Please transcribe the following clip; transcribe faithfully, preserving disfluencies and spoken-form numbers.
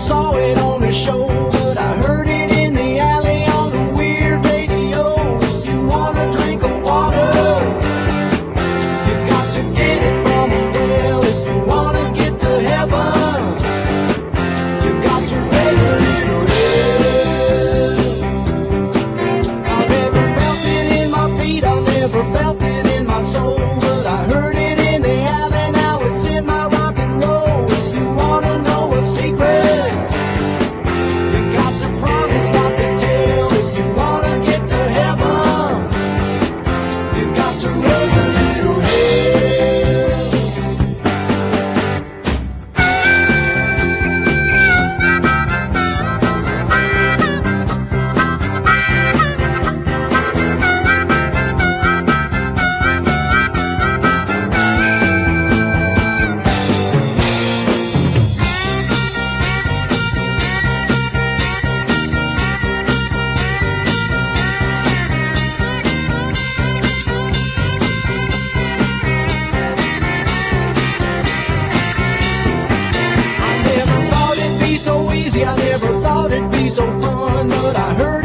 saw it on a show, but I heard it in the alley on a weird radio. If you wanna drink of water, you got to get it from a well. If you wanna get to heaven, you got to raise a little hell. I never felt it in my feet, I never felt it in my soul, but I heard it in the alley, now it's in my rock and roll. If you wanna know a secret, you got to promise not to tell. If you wanna get to heaven, you got to raise a little hell. I never thought it'd be so easy, I never thought it'd be so fun, but I heard